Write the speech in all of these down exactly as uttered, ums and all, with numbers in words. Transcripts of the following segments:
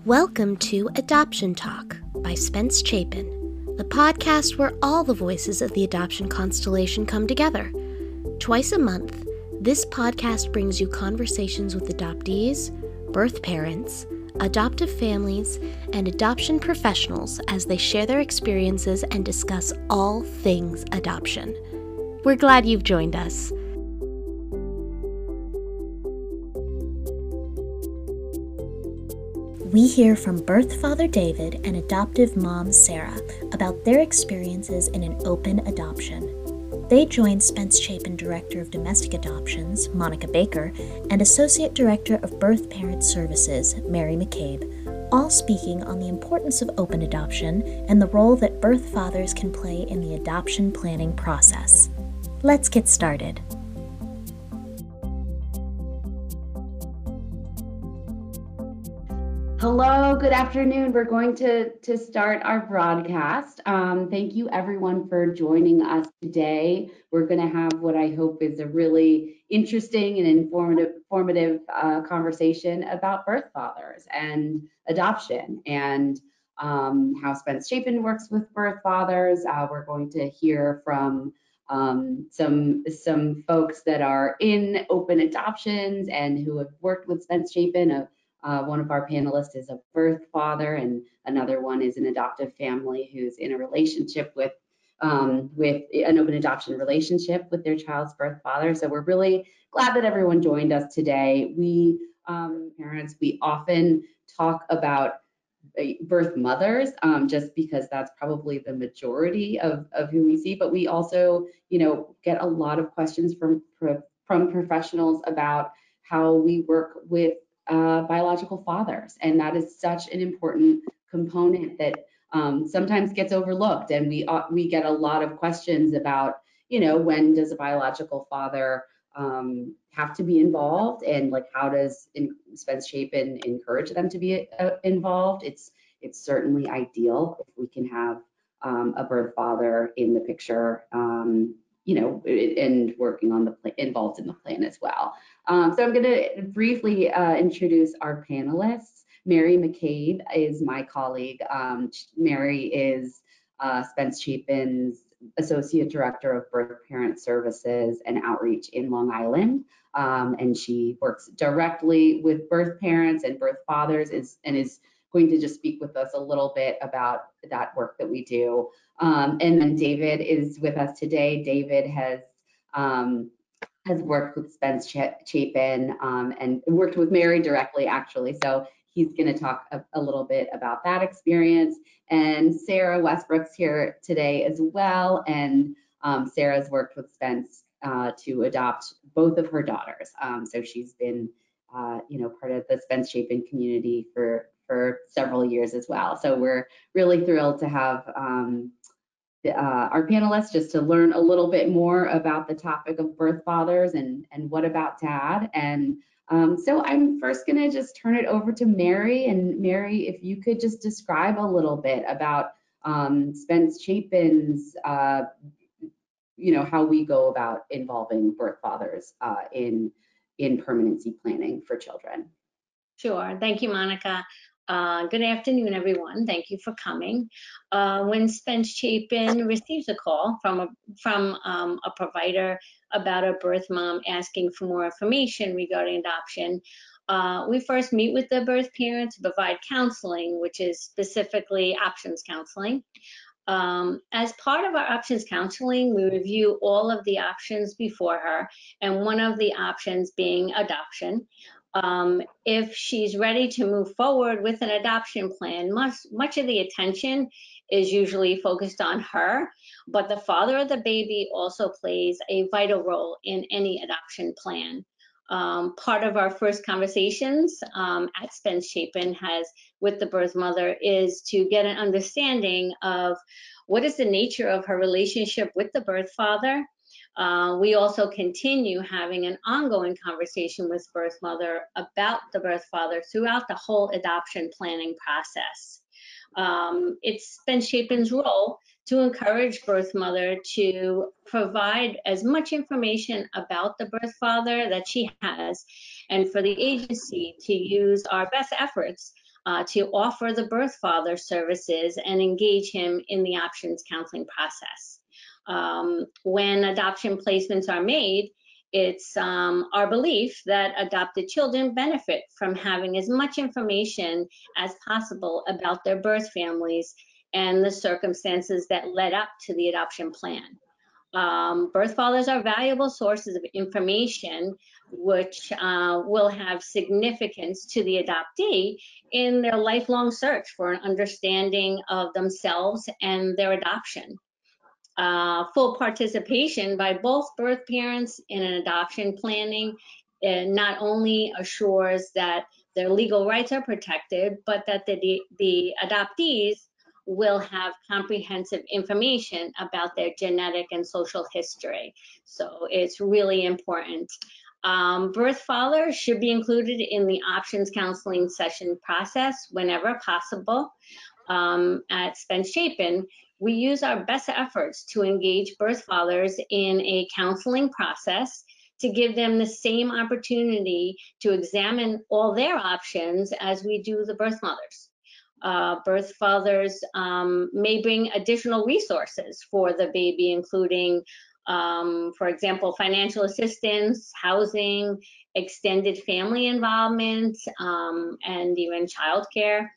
Welcome to Adoption Talk by Spence Chapin, the podcast where all the voices of the adoption constellation come together. Twice a month, this podcast brings you conversations with adoptees, birth parents, adoptive families, and adoption professionals as they share their experiences and discuss all things adoption. We're glad you've joined us. We hear from birth father David and adoptive mom Sarah about their experiences in an open adoption. They join Spence Chapin, Director of Domestic Adoptions, Monica Baker, and Associate Director of Birth Parent Services, Mary McCabe, all speaking on the importance of open adoption and the role that birth fathers can play in the adoption planning process. Let's get started. Hello, good afternoon. We're going to, to start our broadcast. Um, thank you everyone for joining us today. We're going to have what I hope is a really interesting and informative, informative uh, conversation about birth fathers and adoption and um, how Spence Chapin works with birth fathers. Uh, we're going to hear from um, some, some folks that are in open adoptions and who have worked with Spence Chapin. Uh, Uh, one of our panelists is a birth father, and another one is an adoptive family who's in a relationship with um, with an open adoption relationship with their child's birth father. So we're really glad that everyone joined us today. We um, parents, we often talk about birth mothers um, just because that's probably the majority of, of who we see, but we also, you know, get a lot of questions from from professionals about how we work with Uh, biological fathers, and that is such an important component that um, sometimes gets overlooked. And we uh, we get a lot of questions about, you know, when does a biological father um, have to be involved, and like how does in, Spence Chapin encourage them to be uh, involved? It's it's certainly ideal if we can have um, a birth father in the picture. Um, you know, and working on the plan, involved in the plan as well. Um, so I'm going to briefly uh, introduce our panelists. Mary McCabe is my colleague. Um, Mary is uh, Spence Chapin's Associate Director of Birth Parent Services and Outreach in Long Island. Um, and she works directly with birth parents and birth fathers is, and is going to just speak with us a little bit about that work that we do. Um, and then David is with us today. David has um, has worked with Spence Ch- Chapin um, and worked with Mary directly, actually. So he's going to talk a, a little bit about that experience. And Sarah Westbrook's here today as well. And um, Sarah's worked with Spence uh, to adopt both of her daughters. Um, so she's been, uh, you know, part of the Spence Chapin community for for several years as well. So we're really thrilled to have um, the, uh, our panelists just to learn a little bit more about the topic of birth fathers and, and what about dad. And um, so I'm first gonna just turn it over to Mary. And Mary, if you could just describe a little bit about um, Spence Chapin's, uh, you know, how we go about involving birth fathers uh, in, in permanency planning for children. Sure. Thank you, Monica. Uh, good afternoon, everyone. Thank you for coming. Uh, when Spence Chapin receives a call from a from um, a provider about a birth mom asking for more information regarding adoption, uh, we first meet with the birth parent to provide counseling, which is specifically options counseling. Um, as part of our options counseling, we review all of the options before her, and one of the options being adoption. Um, if she's ready to move forward with an adoption plan, much, much of the attention is usually focused on her, but the father of the baby also plays a vital role in any adoption plan. Um, part of our first conversations um, at Spence Chapin has with the birth mother is to get an understanding of what is the nature of her relationship with the birth father. Uh, we also continue having an ongoing conversation with birth mother about the birth father throughout the whole adoption planning process. Um, it's Spence Chapin's role to encourage birth mother to provide as much information about the birth father that she has, and for the agency to use our best efforts uh, to offer the birth father services and engage him in the options counseling process. Um, when adoption placements are made, it's um, our belief that adopted children benefit from having as much information as possible about their birth families and the circumstances that led up to the adoption plan. Um, birth fathers are valuable sources of information which uh, will have significance to the adoptee in their lifelong search for an understanding of themselves and their adoption. Uh, full participation by both birth parents in an adoption planning uh, not only assures that their legal rights are protected, but that the, the adoptees will have comprehensive information about their genetic and social history. So it's really important. Um, birth fathers should be included in the options counseling session process whenever possible. Um, at Spence Chapin, we use our best efforts to engage birth fathers in a counseling process to give them the same opportunity to examine all their options as we do the birth mothers. Uh, birth fathers um, may bring additional resources for the baby, including, um, for example, financial assistance, housing, extended family involvement, um, and even childcare.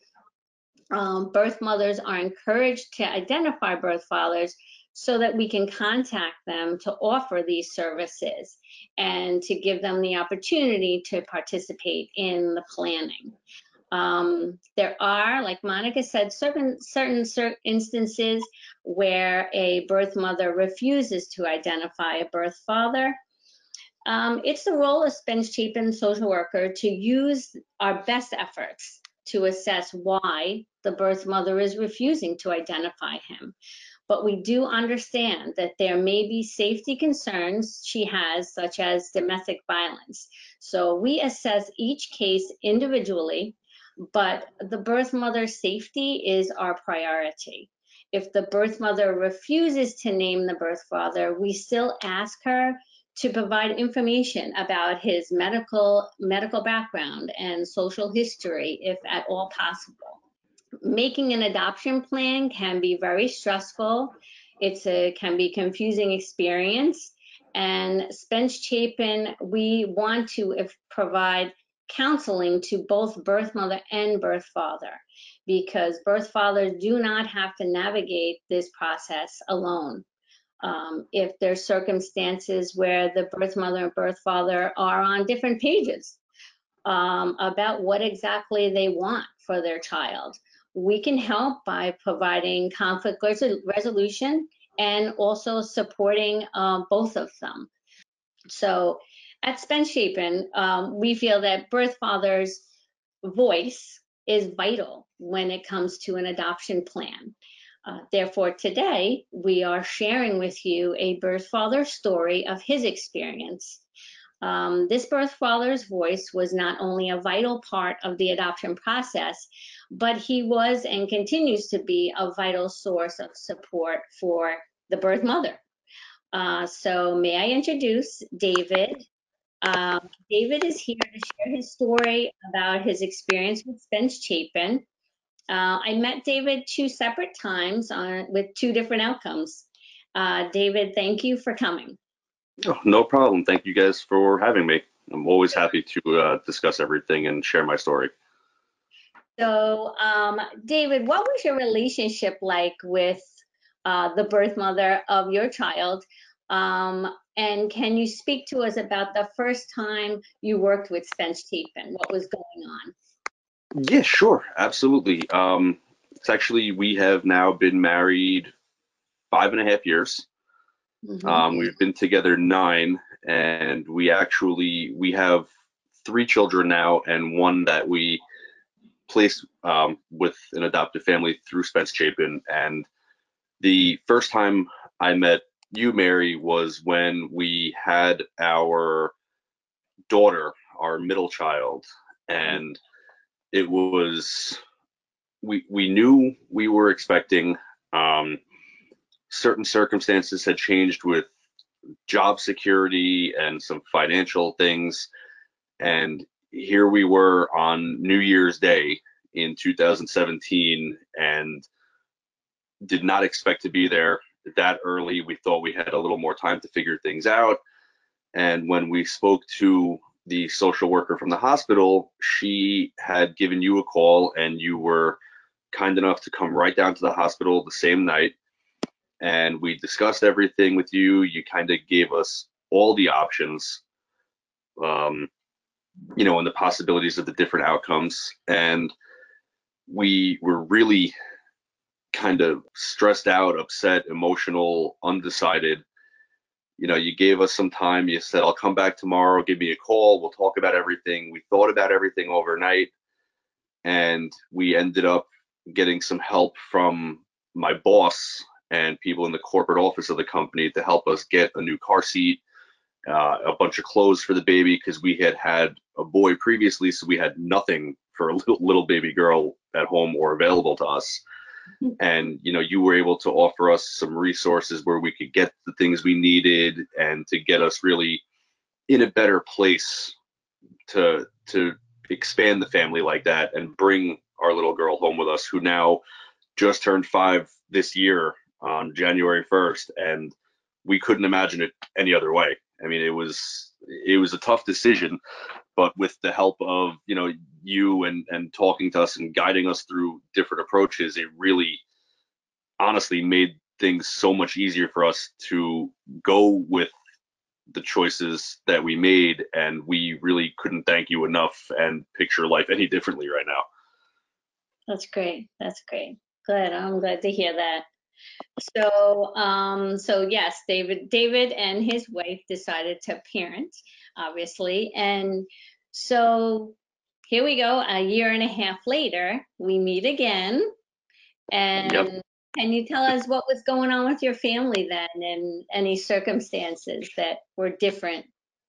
Um, birth mothers are encouraged to identify birth fathers so that we can contact them to offer these services and to give them the opportunity to participate in the planning. Um, there are, like Monica said, certain, certain certain instances where a birth mother refuses to identify a birth father. Um, it's the role of Spence Chapin social worker to use our best efforts to assess why the birth mother is refusing to identify him. But we do understand that there may be safety concerns she has, such as domestic violence. So we assess each case individually, but the birth mother's safety is our priority. If the birth mother refuses to name the birth father, we still ask her to provide information about his medical medical background and social history, if at all possible. Making an adoption plan can be very stressful. It's a can be confusing experience. And Spence Chapin, we want to if, provide counseling to both birth mother and birth father, because birth fathers do not have to navigate this process alone. Um, if there's circumstances where the birth mother and birth father are on different pages um, about what exactly they want for their child, we can help by providing conflict resolution and also supporting uh, both of them. So at Spence Chapin, um, we feel that birth father's voice is vital when it comes to an adoption plan. Uh, therefore, today, we are sharing with you a birth father story of his experience. Um, this birth father's voice was not only a vital part of the adoption process, but he was and continues to be a vital source of support for the birth mother. Uh, so may I introduce David. Um, David is here to share his story about his experience with Spence Chapin. Uh, I met David two separate times on, with two different outcomes. Uh, David, thank you for coming. Oh, no problem. Thank you guys for having me. I'm always happy to uh, discuss everything and share my story. So, um, David, what was your relationship like with uh, the birth mother of your child? Um, and can you speak to us about the first time you worked with Spence Chapin? What was going on? Yeah, sure. Absolutely. Um, it's actually, we have now been married five and a half years. Mm-hmm. Um, we've been together nine, and we actually, we have three children now and one that we placed um, with an adoptive family through Spence Chapin. And the first time I met you, Mary, was when we had our daughter, our middle child, and it was, we we knew we were expecting. Um, certain circumstances had changed with job security and some financial things, and here we were on New Year's Day in two thousand seventeen and did not expect to be there that early. We thought we had a little more time to figure things out. And when we spoke to the social worker from the hospital, she had given you a call, and you were kind enough to come right down to the hospital the same night. And we discussed everything with you. You kind of gave us all the options, um, you know, and the possibilities of the different outcomes. And we were really kind of stressed out, upset, emotional, undecided. You know, you gave us some time. You said, I'll come back tomorrow, give me a call, we'll talk about everything. We thought about everything overnight, and we ended up getting some help from my boss and people in the corporate office of the company to help us get a new car seat, uh, a bunch of clothes for the baby, because we had had a boy previously, so we had nothing for a little, little baby girl at home or available to us. And, you know, you were able to offer us some resources where we could get the things we needed and to get us really in a better place to to expand the family like that and bring our little girl home with us, who now just turned five this year on January first. And we couldn't imagine it any other way. I mean, it was it was a tough decision, but with the help of, you know, you and and talking to us and guiding us through different approaches, it really honestly made things so much easier for us to go with the choices that we made. And we really couldn't thank you enough and picture life any differently right now. That's great. That's great. Good. I'm glad to hear that. So, um, so yes, David, David and his wife decided to parent, obviously. And so here we go. A year and a half later, we meet again. And Yep. can you tell us what was going on with your family then, and any circumstances that were different?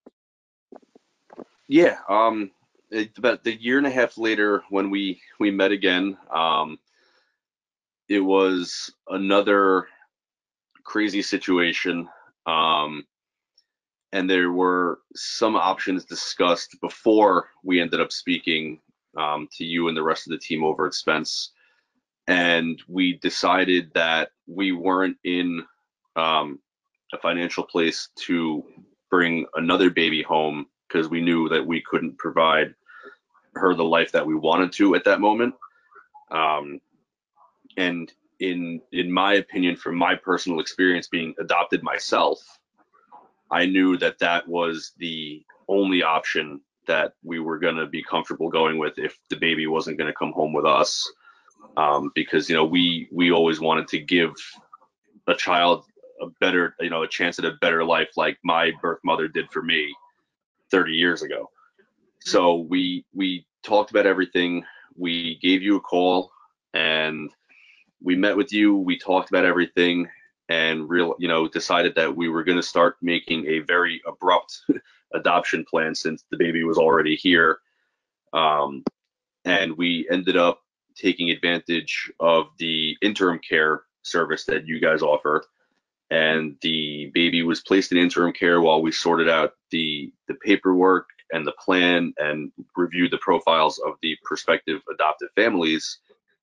Yeah. Um, it, about the year and a half later, when we we met again, um, it was another crazy situation. Um, and there were some options discussed before we ended up speaking um, to you and the rest of the team over at Spence. And we decided that we weren't in um, a financial place to bring another baby home, because we knew that we couldn't provide her the life that we wanted to at that moment. Um, and in in my opinion, from my personal experience being adopted myself, I knew that that was the only option that we were going to be comfortable going with if the baby wasn't going to come home with us. Um, because, you know, we we always wanted to give a child a better, you know, a chance at a better life, like my birth mother did for me thirty years ago. So we we talked about everything. We gave you a call, and we met with you. We talked about everything, and real, you know, decided that we were going to start making a very abrupt adoption plan since the baby was already here. Um, and we ended up taking advantage of the interim care service that you guys offer. And the baby was placed in interim care while we sorted out the the paperwork and the plan and reviewed the profiles of the prospective adoptive families.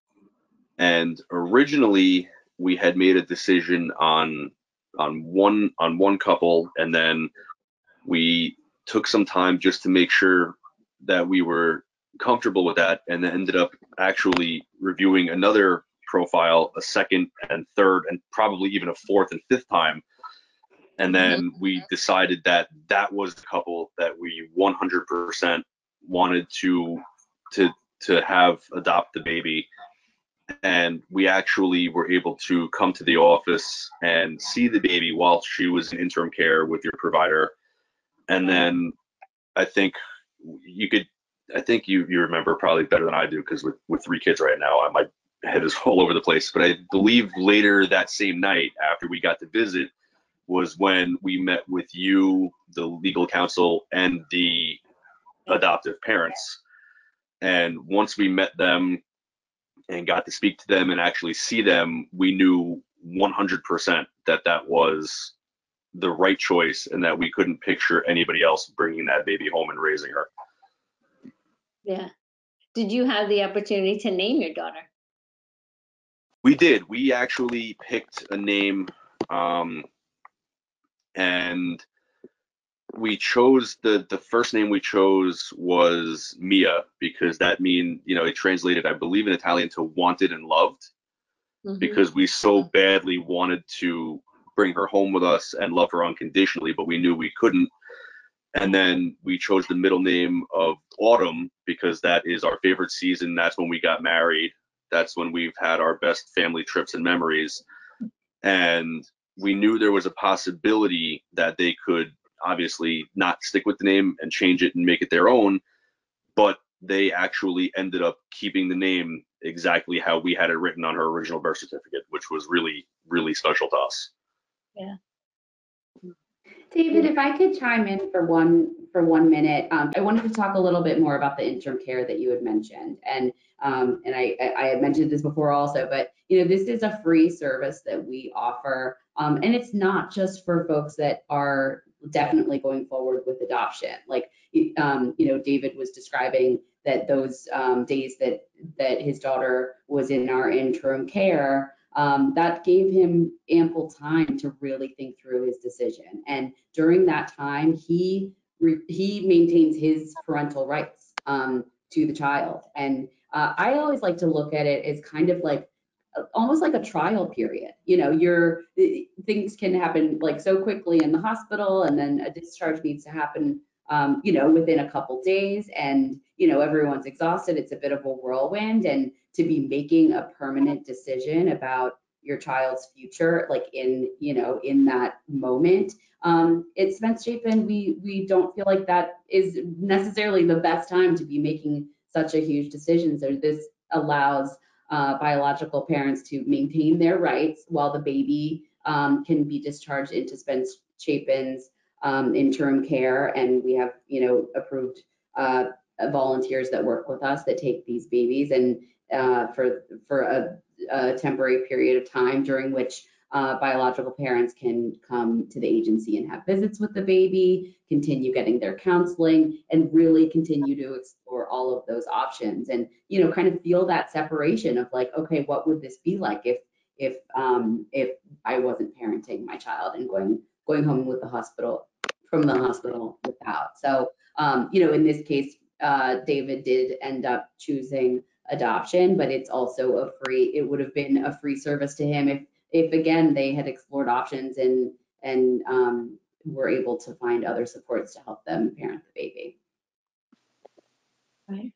And originally we had made a decision on on one on one couple, and then we took some time just to make sure that we were comfortable with that, and then ended up actually reviewing another profile a second and third and probably even a fourth and fifth time. And then we decided that that was the couple that we one hundred percent wanted to to to have adopt the baby. And we actually were able to come to the office and see the baby while she was in interim care with your provider. And then I think you could, I think you, you remember probably better than I do, because with, with three kids right now, my head is all over the place. But I believe later that same night, after we got to visit, was when we met with you, the legal counsel, and the adoptive parents. And once we met them and got to speak to them and actually see them, we knew one hundred percent that that was the right choice, and that we couldn't picture anybody else bringing that baby home and raising her. Yeah. Did you have the opportunity to name your daughter? We did. We actually picked a name, um, and we chose the the first name we chose was Mia, because that mean you know it translated, I believe, in Italian to wanted and loved, Mhm. because we so badly wanted to bring her home with us and love her unconditionally, but we knew we couldn't. And then we chose the middle name of Autumn because that is our favorite season. That's when we got married. That's when we've had our best family trips and memories. And we knew there was a possibility that they could obviously not stick with the name and change it and make it their own, but they actually ended up keeping the name exactly how we had it written on her original birth certificate, which was really, really special to us. Yeah. David, if I could chime in for one for one minute, um, I wanted to talk a little bit more about the interim care that you had mentioned, and um, and I, I had mentioned this before also, but you know this is a free service that we offer, um, and it's not just for folks that are definitely going forward with adoption. Like um, you know, David was describing that those um, days that that his daughter was in our interim care. Um, that gave him ample time to really think through his decision. And during that time, he re- he maintains his parental rights um, to the child. And uh, I always like to look at it as kind of like almost like a trial period. You know, you're things can happen like so quickly in the hospital, and then a discharge needs to happen, um, you know, within a couple days, and you know everyone's exhausted. It's a bit of a whirlwind, and to be making a permanent decision about your child's future, like in you know in that moment, um, at Spence Chapin, we we don't feel like that is necessarily the best time to be making such a huge decision. So this allows uh, biological parents to maintain their rights while the baby um, can be discharged into Spence Chapin's um, interim care, and we have you know approved uh, volunteers that work with us that take these babies and uh, for for a, a temporary period of time during which uh, biological parents can come to the agency and have visits with the baby, continue getting their counseling, and really continue to explore all of those options, and you know, kind of feel that separation of like, okay, what would this be like if if um, if I wasn't parenting my child and going going home with the hospital from the hospital without. So um, you know, in this case, uh, David did end up choosing adoption, but it's also a free. It would have been a free service to him if if again they had explored options and and um, were able to find other supports to help them parent the baby. Right.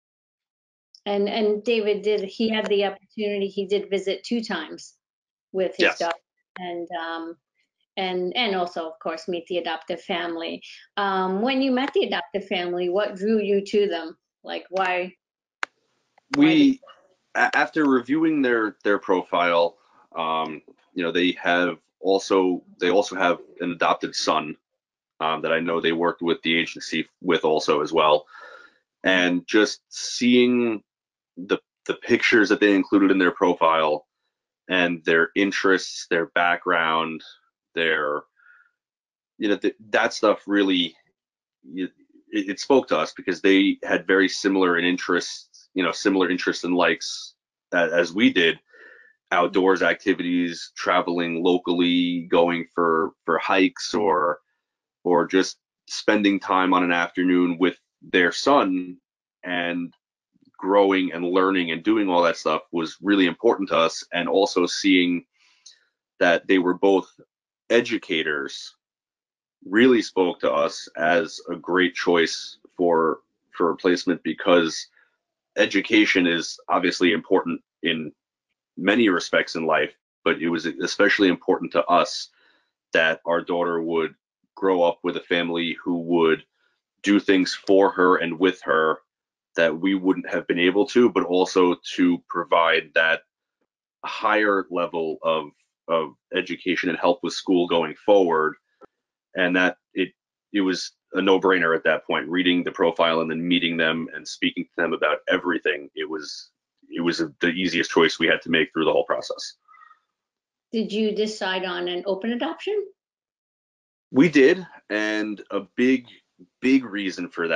And and David did he had the opportunity, he did visit two times with his Yes. daughter, and um and and also of course meet the adoptive family. Um, when you met the adoptive family, what drew you to them? Like why? why did, We, after reviewing their their profile, um, you know, they have also they also have an adopted son um, that I know they worked with the agency with also as well, and just seeing the the pictures that they included in their profile and their interests, their background, their you know th- that stuff really it, it spoke to us because they had very similar in interests, you know, similar interests and likes as, as we did. Outdoors activities, traveling locally, going for for hikes, or or just spending time on an afternoon with their son and growing and learning and doing all that stuff was really important to us. And also seeing that they were both educators really spoke to us as a great choice for for replacement, because education is obviously important in many respects in life, but it was especially important to us that our daughter would grow up with a family who would do things for her and with her that we wouldn't have been able to, but also to provide that higher level of of education and help with school going forward. And that it it was a no-brainer at that point, reading the profile and then meeting them and speaking to them about everything. It was it was the easiest choice we had to make through the whole process. did you decide on an open adoption? We did, and a big big reason for that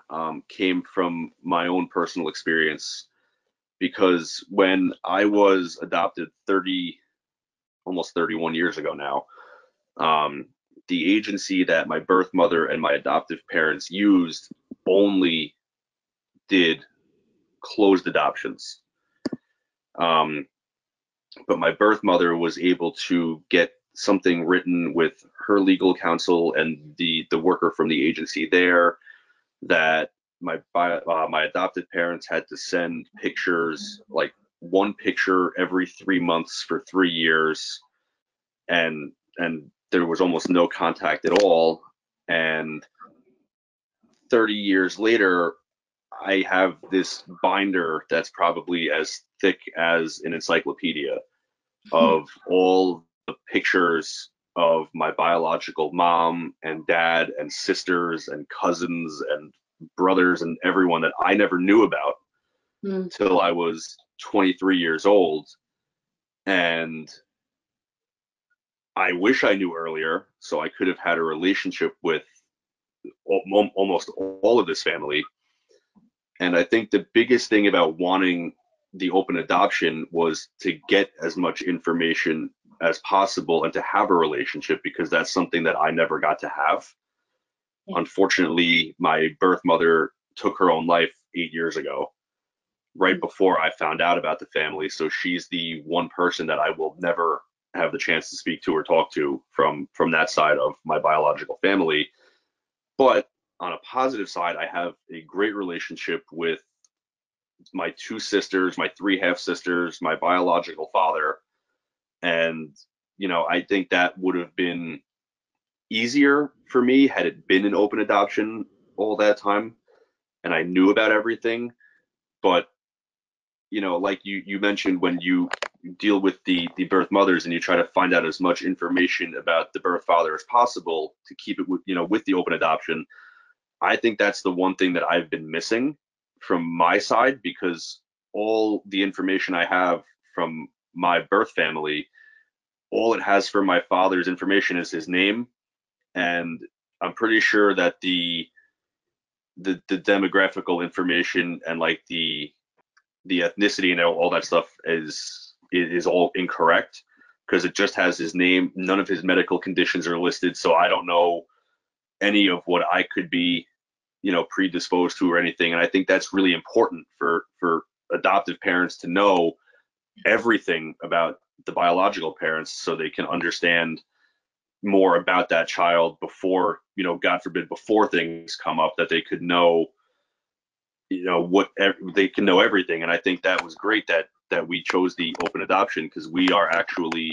um, came from my own personal experience, because when I was adopted thirty, almost thirty-one years ago now, um, the agency that my birth mother and my adoptive parents used only did closed adoptions. Um, but my birth mother was able to get something written with her legal counsel and the the worker from the agency there, that my uh, my adopted parents had to send pictures, like one picture every three months for three years, and and there was almost no contact at all. And thirty years later, I have this binder that's probably as thick as an encyclopedia of all the pictures of my biological mom and dad and sisters and cousins and brothers and everyone that I never knew about Mm. till I was twenty-three years old. And I wish I knew earlier, so I could have had a relationship with al- almost all of this family. And I think the biggest thing about wanting the open adoption was to get as much information as possible and to have a relationship, because that's something that I never got to have. Yeah. Unfortunately, my birth mother took her own life eight years ago, right Mm. before I found out about the family. So she's the one person that I will never have the chance to speak to or talk to from from that side of my biological family. But on a positive side, I have a great relationship with my two sisters, my three half sisters, my biological father. And, you know, I think that would have been easier for me had it been an open adoption all that time and I knew about everything. But, you know, like you, you mentioned, when you deal with the, the birth mothers and you try to find out as much information about the birth father as possible to keep it with, you know, with the open adoption, I think that's the one thing that I've been missing from my side, because all the information I have from my birth family, all it has for my father's information is his name. And I'm pretty sure that the the, the demographical information and like the the ethnicity and all, all that stuff is is all incorrect, because it just has his name. None of his medical conditions are listed, so I don't know any of what I could be, you know, predisposed to or anything. And I think that's really important for for adoptive parents to know everything about the biological parents, so they can understand more about that child before, you know, God forbid, before things come up, that they could know, you know, what they can know everything. And I think that was great that that we chose the open adoption, because we are actually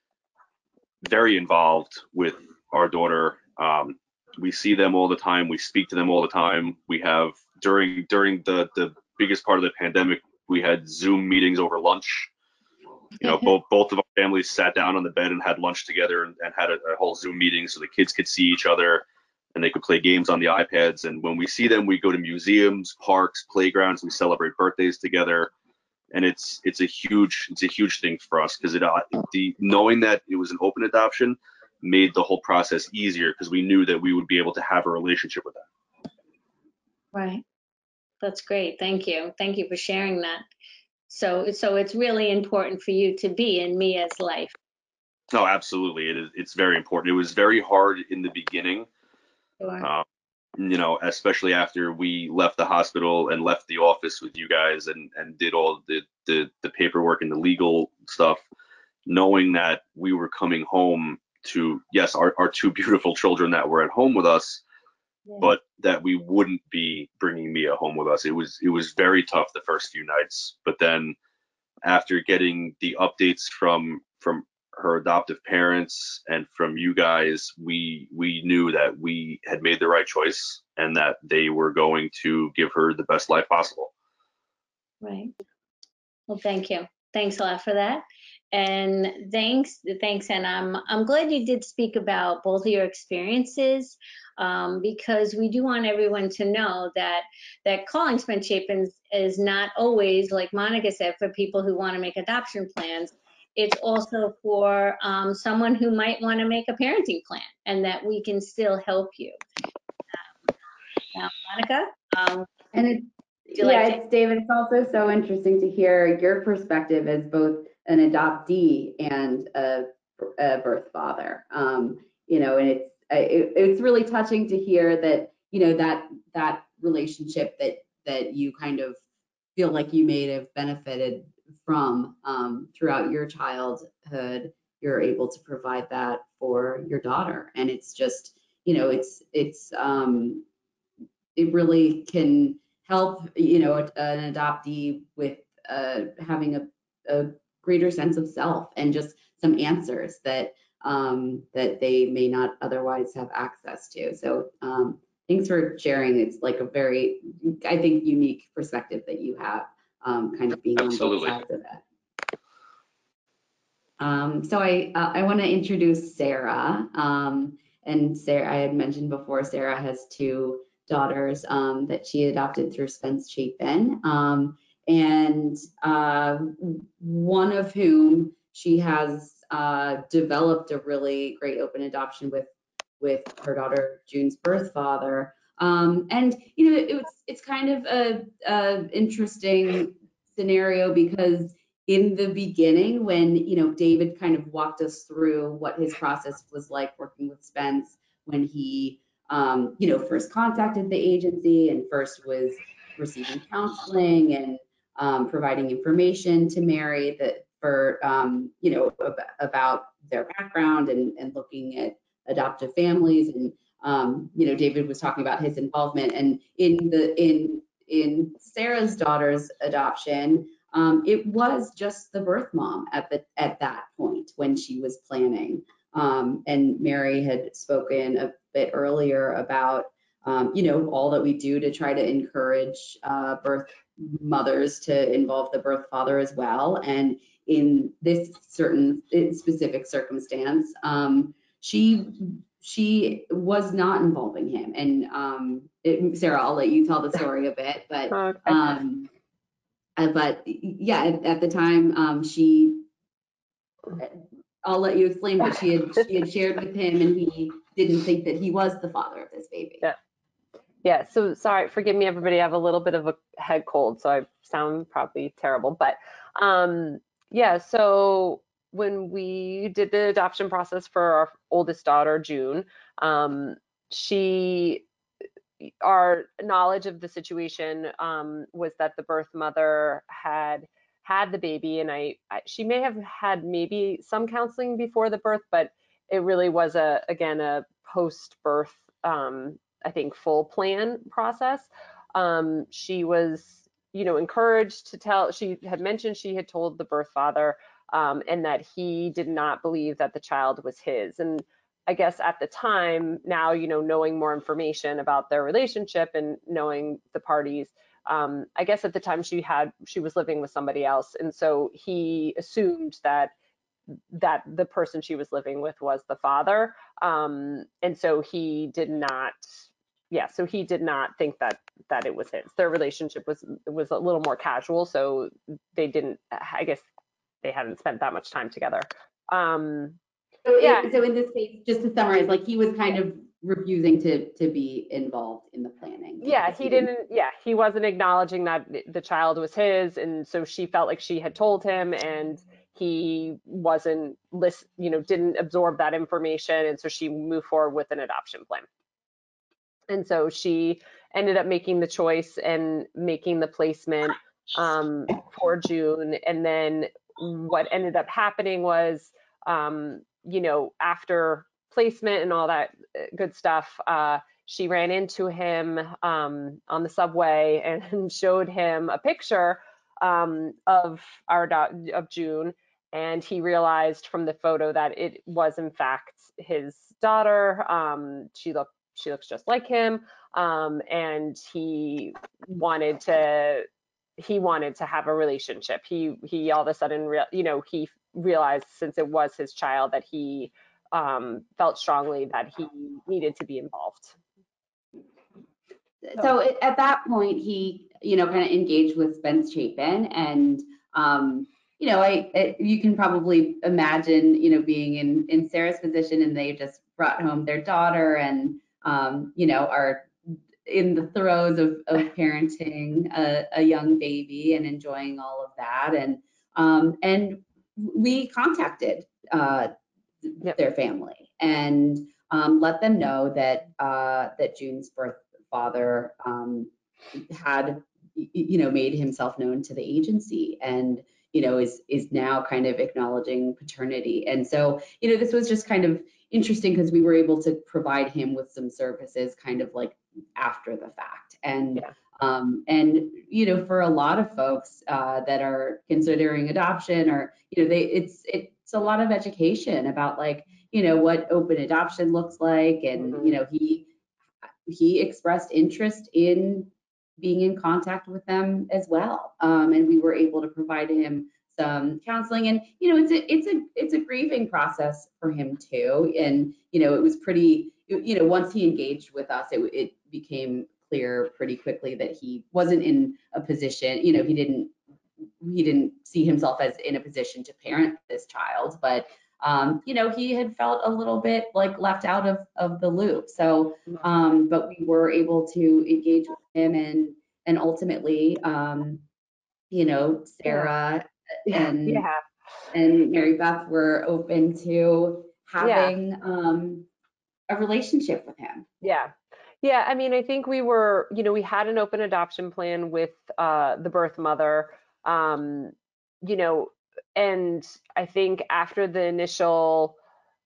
very involved with our daughter. Um, we see them all the time. We speak to them all the time. We have during during the the biggest part of the pandemic, we had Zoom meetings over lunch. You know, both both of our families sat down on the bed and had lunch together, and, and had a, a whole Zoom meeting so the kids could see each other and they could play games on the iPads. And when we see them, we go to museums, parks, playgrounds. We celebrate birthdays together, and it's it's a huge it's a huge thing for us, because it uh, the knowing that it was an open adoption made the whole process easier, because we knew that we would be able to have a relationship with them. Right. That's great. Thank you. Thank you for sharing that. So, so it's really important for you to be in Mia's life. No, absolutely. It is. It's very important. It was very hard in the beginning. Sure. Um, you know, especially after we left the hospital and left the office with you guys and, and did all the, the, the paperwork and the legal stuff, knowing that we were coming home to, yes, our, our two beautiful children that were at home with us, Yeah. but that we wouldn't be bringing Mia home with us. It was, it was very tough the first few nights, but then after getting the updates from, from her adoptive parents and from you guys, we we knew that we had made the right choice and that they were going to give her the best life possible. Right. Well, thank you. Thanks a lot for that. And thanks, thanks. And I'm I'm glad you did speak about both of your experiences, um, because we do want everyone to know that that calling Spence Chapin is not always, like Monica said, for people who want to make adoption plans. It's also for um, someone who might want to make a parenting plan, and that we can still help you. Um, now, Monica, Um, And it's, you yeah, like to? it's David. It's also so interesting to hear your perspective as both an adoptee and a, a birth father. Um, you know, and it's it, it's really touching to hear that, you know, that that relationship that that you kind of feel like you may have benefited from um, throughout your childhood. You're able to provide that for your daughter, and it's just, you know, it's it's um, it really can help, you know, an adoptee with uh, having a, a greater sense of self and just some answers that um, that they may not otherwise have access to. So um, thanks for sharing. It's like a very, I think, unique perspective that you have, um, kind of being on both Absolutely. sides of it. Um, so I uh, I want to introduce Sarah. Um, and Sarah, I had mentioned before, Sarah has two daughters um, that she adopted through Spence Chapin, um, and uh, one of whom she has uh, developed a really great open adoption with with her daughter June's birth father. Um, and you know, it's it's kind of a, a interesting scenario because in the beginning, when, you know, David kind of walked us through what his process was like working with Spence when he, um, you know, first contacted the agency and first was receiving counseling and um, providing information to Mary that for, um, you know, ab- about their background and, and looking at adoptive families. And, um, you know, David was talking about his involvement. And in the, in, in Sarah's daughter's adoption, Um, it was just the birth mom at the at that point when she was planning. Um, and Mary had spoken a bit earlier about, um, you know, all that we do to try to encourage uh, birth mothers to involve the birth father as well. And in this certain specific circumstance, um, she she was not involving him. And um, it, Sarah, I'll let you tell the story a bit, but. Okay. Um, uh, but yeah, at, at the time, um, she, I'll let you explain, but she had she had shared with him, and he didn't think that he was the father of this baby. Yeah. Yeah. So sorry, forgive me, everybody. I have a little bit of a head cold, so I sound probably terrible. But um, yeah, so when we did the adoption process for our oldest daughter, June, um, she our knowledge of the situation um, was that the birth mother had had the baby, and I, I she may have had maybe some counseling before the birth, but it really was a again a post-birth um, I think full plan process. Um, she was you know encouraged to tell. She had mentioned she had told the birth father um, and that he did not believe that the child was his. And I guess at the time, now, you know, knowing more information about their relationship and knowing the parties, um, I guess at the time she had, she was living with somebody else. And so he assumed that that the person she was living with was the father. Um, and so he did not, yeah, so he did not think that that it was his. Their relationship was was a little more casual, so they didn't, I guess they hadn't spent that much time together. Um, So, yeah, it, so in this case, just to summarize, like he was kind of refusing to to be involved in the planning. yeah, because he didn't, yeah, he wasn't acknowledging that the child was his. And so she felt like she had told him and he wasn't list, you know, didn't absorb that information. And so she moved forward with an adoption plan. And so she ended up making the choice and making the placement um, for June. And then what ended up happening was, um, you know, after placement and all that good stuff, uh, she ran into him um, on the subway and showed him a picture um, of our do- of June, and he realized from the photo that it was in fact his daughter. Um, she looked she looks just like him, um, and he wanted to he wanted to have a relationship. He he all of a sudden real you know he realized since it was his child that he um, felt strongly that he needed to be involved. So it, at that point, he, you know, kind of engaged with Spence Chapin, and um, you know, I, I you can probably imagine, you know, being in in Sarah's position, and they just brought home their daughter, and um, you know, are in the throes of, of parenting a, a young baby and enjoying all of that. And um, and we contacted uh, Yep. their family and um, let them know that uh, that June's birth father um, had you know made himself known to the agency and you know is is now kind of acknowledging paternity. And so you know this was just kind of interesting because we were able to provide him with some services kind of like after the fact. And Yeah. um, and you know for a lot of folks uh, that are considering adoption or you know they it's it's a lot of education about like you know what open adoption looks like. And Mhm. you know he he expressed interest in being in contact with them as well. Um, and we were able to provide him some counseling. And you know, it's a it's a it's a grieving process for him too. And you know, it was pretty. You know, once he engaged with us, it it became clear pretty quickly that he wasn't in a position. You know, he didn't he didn't see himself as in a position to parent this child, but um, you know, he had felt a little bit like left out of, of the loop. So, um, but we were able to engage with him and, and ultimately, um, you know, Sarah Yeah. and, Yeah. and Mary Beth were open to Yeah. having um, a relationship with him. Yeah. Yeah. I mean, I think we were, you know, we had an open adoption plan with uh, the birth mother, um, you know, and I think after the initial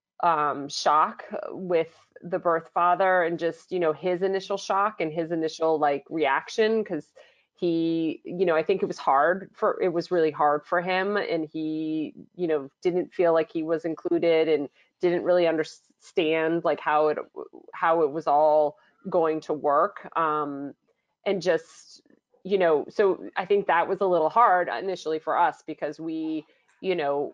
um, shock with the birth father and just, you know, his initial shock and his initial like reaction, because he, you know, I think it was hard for, it was really hard for him. And he, you know, didn't feel like he was included and didn't really understand like how it, how it was all going to work. Um, and just, you know, so I think that was a little hard initially for us because we, you know,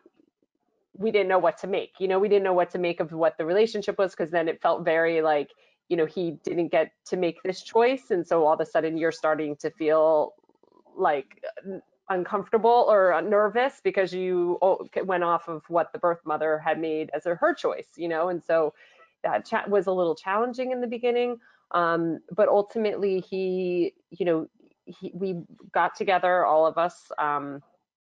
we didn't know what to make. You know, we didn't know what to make of what the relationship was because then it felt very like, you know, he didn't get to make this choice. And so all of a sudden you're starting to feel like uncomfortable or nervous because you went off of what the birth mother had made as her choice, you know, and so that chat was a little challenging in the beginning. Um, but ultimately he, you know, he, we got together, all of us, um,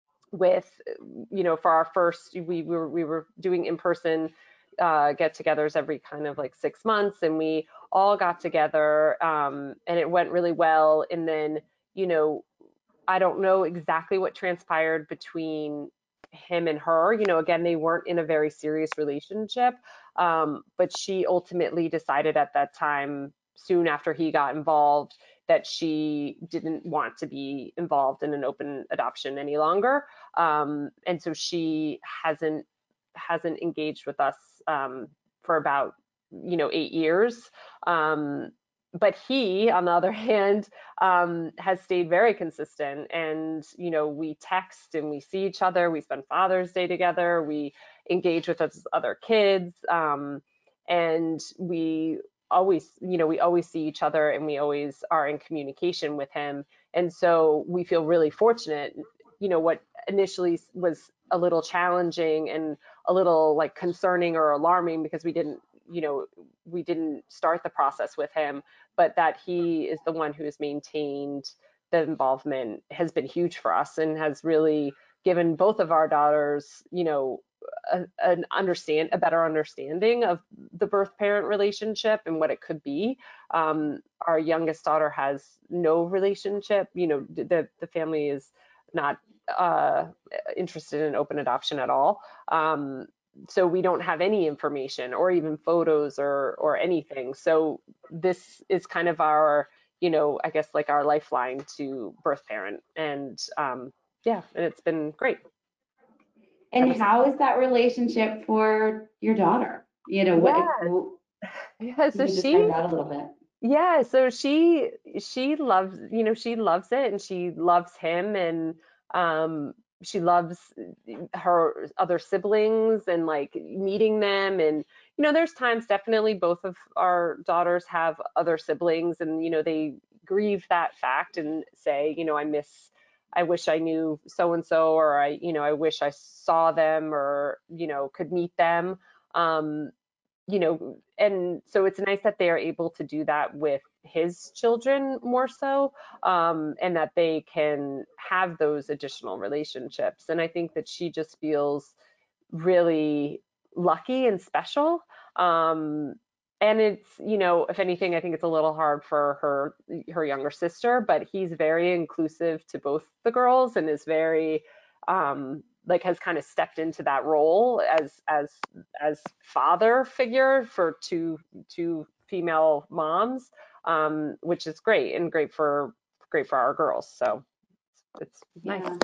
with, you know, for our first, we, we were we were doing in-person uh, get-togethers every kind of like six months, and we all got together, um, and it went really well. And then, you know, I don't know exactly what transpired between him and her. You know, again, they weren't in a very serious relationship, um, but she ultimately decided at that time, soon after he got involved, that she didn't want to be involved in an open adoption any longer. Um, and so she hasn't hasn't engaged with us um, for about, you know, eight years. Um, but he, on the other hand, um, has stayed very consistent. And, you know, we text and we see each other. We spend Father's Day together. We engage with his other kids. Um, and we always, you know, we always see each other and we always are in communication with him. And so we feel really fortunate. You know, what initially was a little challenging and a little like concerning or alarming because we didn't, you know, we didn't start the process with him, but that he is the one who has maintained the involvement has been huge for us and has really given both of our daughters, you know, a, an understand a better understanding of the birth parent relationship and what it could be. Um, our youngest daughter has no relationship. You know, the the family is not uh, interested in open adoption at all. Um, so we don't have any information or even photos or or anything. So this is kind of our, you know, I guess like our lifeline to birth parent. And um, yeah, and it's been great. And how is that relationship for your daughter? You know, what Yeah, you yeah. So can describe she, that a little bit. yeah, so she she loves, you know, she loves it and she loves him and um she loves her other siblings and like meeting them. And you know, there's times definitely both of our daughters have other siblings and you know, they grieve that fact and say, you know, I miss I wish I knew so and so, or I, you know, I wish I saw them or, you know, could meet them. Um you know, and so it's nice that they are able to do that with his children more so, um, and that they can have those additional relationships. And I think that she just feels really lucky and special. Um, and it's, you know, if anything, I think it's a little hard for her her younger sister, but he's very inclusive to both the girls and is very um, like has kind of stepped into that role as as as father figure for two two female moms, um, which is great and great for great for our girls. So it's nice. Yeah.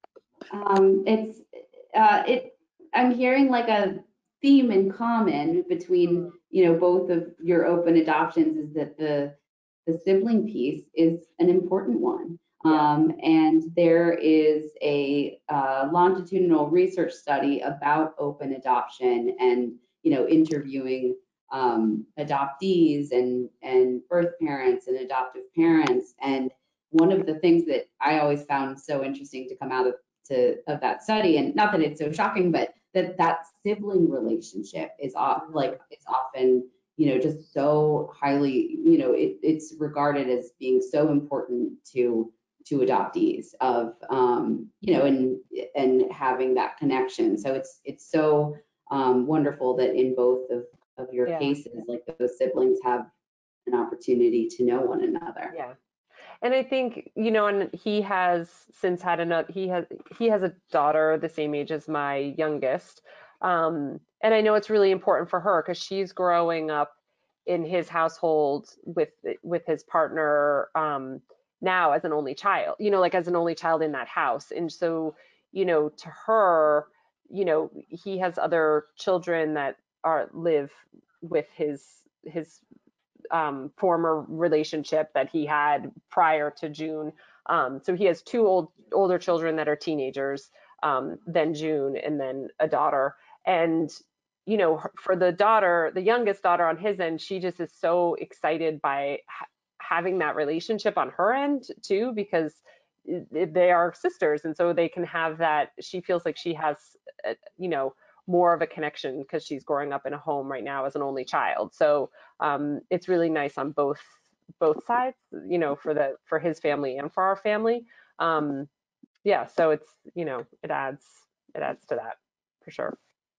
Um, it's uh, it. I'm hearing like a theme in common between, you know, both of your open adoptions is that the the sibling piece is an important one. Yeah. Um, and there is a uh, longitudinal research study about open adoption and, you know, interviewing um, adoptees and and birth parents and adoptive parents. And one of the things that I always found so interesting to come out of to of that study, and not that it's so shocking, but that that sibling relationship is off, like it's often, you know, just so highly, you know, it, it's regarded as being so important to to adoptees of, um, you know, and and having that connection. So it's it's so um, wonderful that in both of of your Yeah. cases, like those siblings have an opportunity to know one another. Yeah. And I think, you know, and he has since had another, he has, he has a daughter the same age as my youngest. Um, and I know it's really important for her because she's growing up in his household with, with his partner, um, now as an only child, you know, like as an only child in that house. And so, you know, to her, you know, he has other children that are, live with his, his um, former relationship that he had prior to June. Um, so he has two old older children that are teenagers, um, then June, and then a daughter. And you know, for the daughter, the youngest daughter on his end, she just is so excited by ha- having that relationship on her end too, because they are sisters, and so they can have that. She feels like she has, uh, you know, more of a connection because she's growing up in a home right now as an only child. So um, it's really nice on both both sides, you know, for the for his family and for our family. Um, yeah, so it's, you know, it adds it adds to that for sure.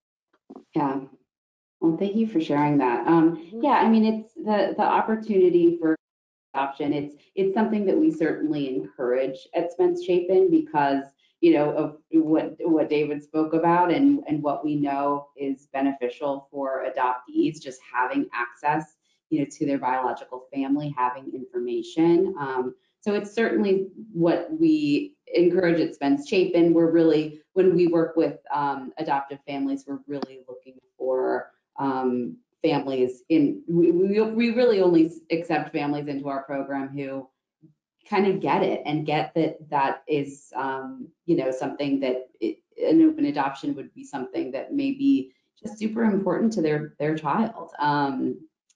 Yeah. Well, thank you for sharing that. Um, Mhm. yeah, I mean, it's the the opportunity for adoption. It's it's something that we certainly encourage at Spence Chapin because, you know, of what what David spoke about and and what we know is beneficial for adoptees, just having access, you know, to their biological family, having information. Um, so it's certainly what we encourage at Spence Chapin. We're really, when we work with um, adoptive families, we're really looking for um, families in, we, we, we really only accept families into our program who kind of get it and get that that is, um, you know, something that it, an open adoption would be something that may be just super important to their, their child, um,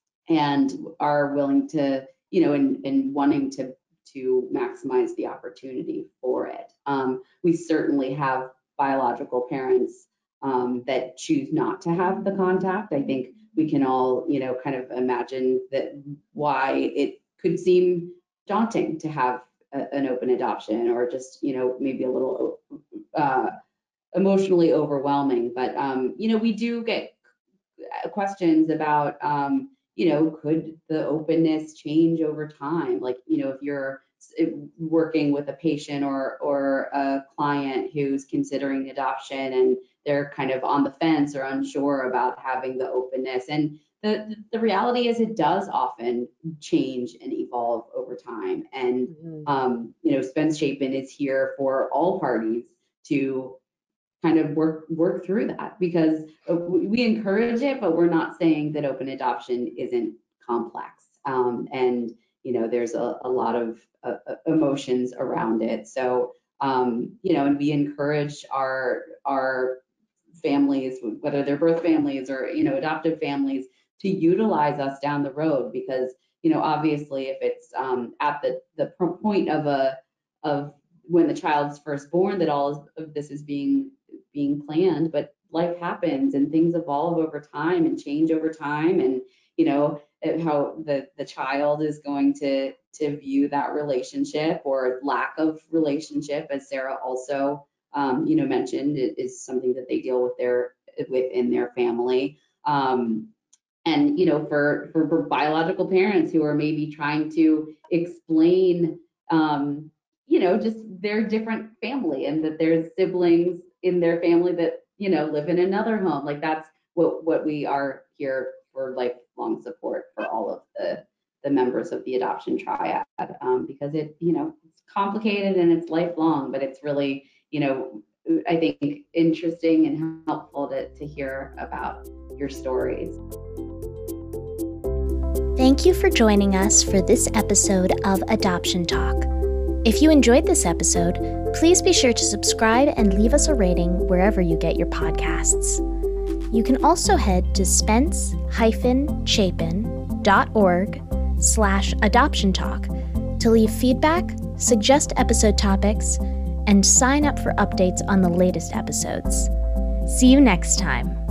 and are willing to, you know, and, and wanting to, to maximize the opportunity for it. Um, we certainly have biological parents um, that choose not to have the contact. I think we can all, you know, kind of imagine that why it could seem daunting to have a, an open adoption, or just, you know, maybe a little uh, emotionally overwhelming. But, um, you know, we do get questions about, um, you know, could the openness change over time? Like, you know, if you're working with a patient or or a client who's considering adoption and they're kind of on the fence or unsure about having the openness. And the, the reality is it does often change and evolve over time. And, Mhm. um, you know, Spence Chapin is here for all parties to kind of work work through that, because we encourage it, but we're not saying that open adoption isn't complex. Um, and you know, there's a, a lot of uh, emotions around it. So um, you know, and we encourage our our families, whether they're birth families or, you know, adoptive families, to utilize us down the road, because, you know, obviously if it's um, at the the point of a of when the child's first born that all of this is being being planned, but life happens and things evolve over time and change over time. And, you know, how the, the child is going to, to view that relationship or lack of relationship, as Sarah also, um, you know, mentioned, it is something that they deal with their, within their family. Um, and, you know, for, for, for biological parents who are maybe trying to explain, um, you know, just their different family, and that there's siblings in their family that, you know, live in another home. Like, that's what, what we are here for, lifelong support for all of the, the members of the adoption triad, um, because it, you know, it's complicated and it's lifelong, but it's really, you know, I think interesting and helpful to, to hear about your stories. Thank you for joining us for this episode of Adoption Talk. If you enjoyed this episode, please be sure to subscribe and leave us a rating wherever you get your podcasts. You can also head to spence-chapin.org slash adoption talk to leave feedback, suggest episode topics, and sign up for updates on the latest episodes. See you next time.